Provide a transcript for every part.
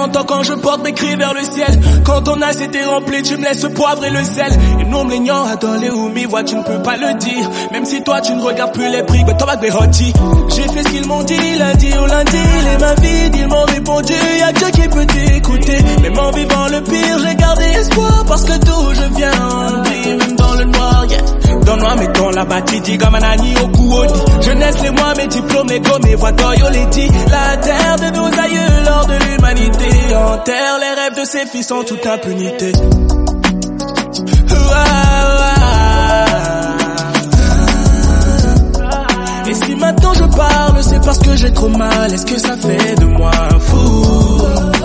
t'entends quand je porte mes cris vers le ciel. Quand ton âge s'était rempli, tu me laisses le poivre et le sel. Et non me l'aignant à dans les ou mi voix, tu ne peux pas le dire. Même si toi tu ne regardes plus les prix, mais toi va hoti. J'ai fait ce qu'ils m'ont dit, lundi au lundi, les mains vides, ils m'ont répondu, y'a Dieu qui peut t'écouter. Même en vivant le pire, j'ai gardé espoir, parce que d'où je viens, on brille même dans le noir, yeah. Dans le noir, mettons la bâtidi, comme un agneau au cou au lit. Jeunesse, les mois, mes diplômes, les gommes, mes voix d'oyo, les dit. La terre de nos aïeux, lors de l'humanité, enterre les rêves de ses fils en toute impunité. Et si maintenant je parle, c'est parce que j'ai trop mal. Est-ce que ça fait de moi un fou?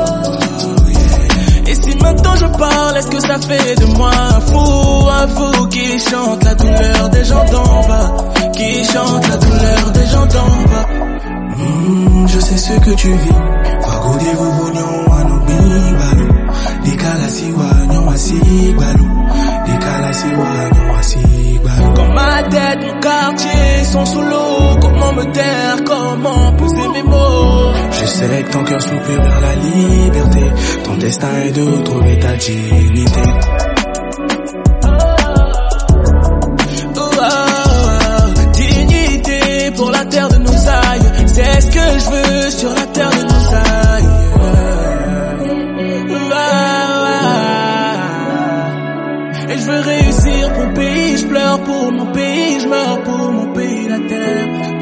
Et si maintenant je parle, est-ce que ça fait de moi un fou qui chante la douleur des gens d'en bas, qui chante la douleur des gens d'en bas. Je sais ce que tu vis. Fagode vovonyon anobi balou. Décalasi wanyon asi balou. Décalasi wanyon asi balou. Quand ma tête, mon quartier sont sous l'eau, comment me taire, comment poser mes mots? Je sais que ton cœur s'ouvre vers la liberté. Ton destin est de retrouver ta dignité. Dignité pour la terre de nos aïeux. C'est ce que je veux sur la terre de nos aïeux. Et je veux réussir pour mon pays, je pleure pour mon pays, je meurs pour mon pays, la terre.